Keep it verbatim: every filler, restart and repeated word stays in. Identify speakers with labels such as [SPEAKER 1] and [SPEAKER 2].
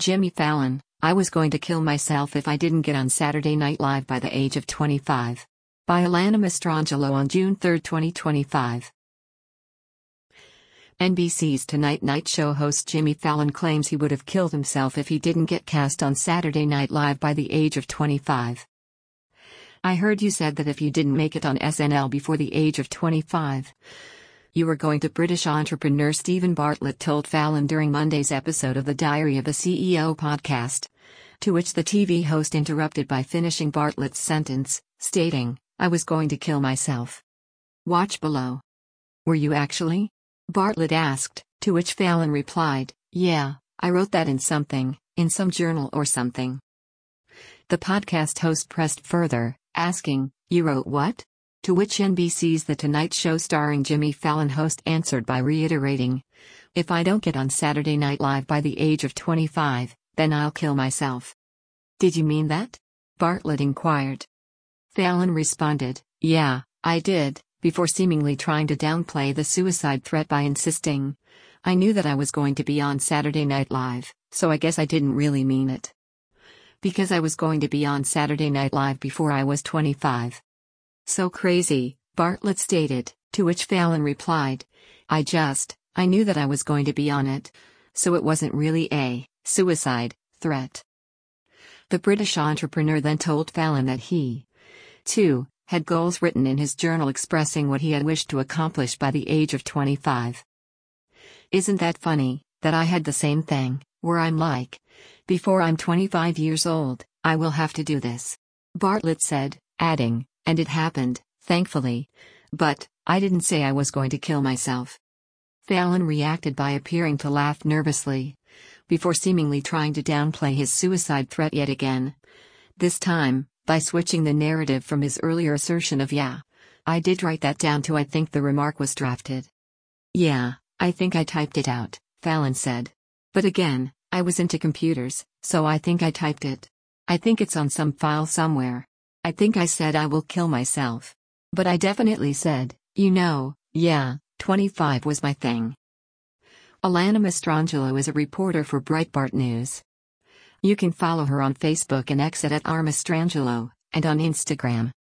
[SPEAKER 1] Jimmy Fallon, I was going to kill myself if I didn't get on Saturday Night Live by the age of twenty-five. By Alana Mastrangelo on June third, twenty twenty-five. N B C's Tonight Night Show host Jimmy Fallon claims he would have killed himself if he didn't get cast on Saturday Night Live by the age of twenty-five. I heard you said that if you didn't make it on S N L before the age of twenty-five, you were going to. British entrepreneur Steven Bartlett told Fallon during Monday's episode of the Diary of a C E O podcast, to which the T V host interrupted by finishing Bartlett's sentence, stating, "I was going to kill myself." Watch below. Were you actually? Bartlett asked, to which Fallon replied, "Yeah, I wrote that in something, in some journal or something." The podcast host pressed further, asking, "You wrote what?" To which N B C's The Tonight Show starring Jimmy Fallon host answered by reiterating, "If I don't get on Saturday Night Live by the age of twenty-five, then I'll kill myself." "Did you mean that?" Bartlett inquired. Fallon responded, "Yeah, I did," before seemingly trying to downplay the suicide threat by insisting, "I knew that I was going to be on Saturday Night Live, so I guess I didn't really mean it. Because I was going to be on Saturday Night Live before I was twenty-five. So crazy," Bartlett stated, to which Fallon replied, "I just, I knew that I was going to be on it. So it wasn't really a suicide threat." The British entrepreneur then told Fallon that he, too, had goals written in his journal expressing what he had wished to accomplish by the age of twenty-five. "Isn't that funny, that I had the same thing, where I'm like, before I'm twenty-five years old, I will have to do this," Bartlett said, adding, "And it happened, thankfully. But, I didn't say I was going to kill myself." Fallon reacted by appearing to laugh nervously, before seemingly trying to downplay his suicide threat yet again. This time, by switching the narrative from his earlier assertion of "Yeah, I did write that down" to "I think the remark was drafted." "Yeah, I think I typed it out," Fallon said. "But again, I was into computers, so I think I typed it. I think it's on some file somewhere. I think I said I will kill myself. But I definitely said, you know, yeah, twenty-five was my thing." Alana Mastrangelo is a reporter for Breitbart News. You can follow her on Facebook and X at, at r mastrangelo, and on Instagram.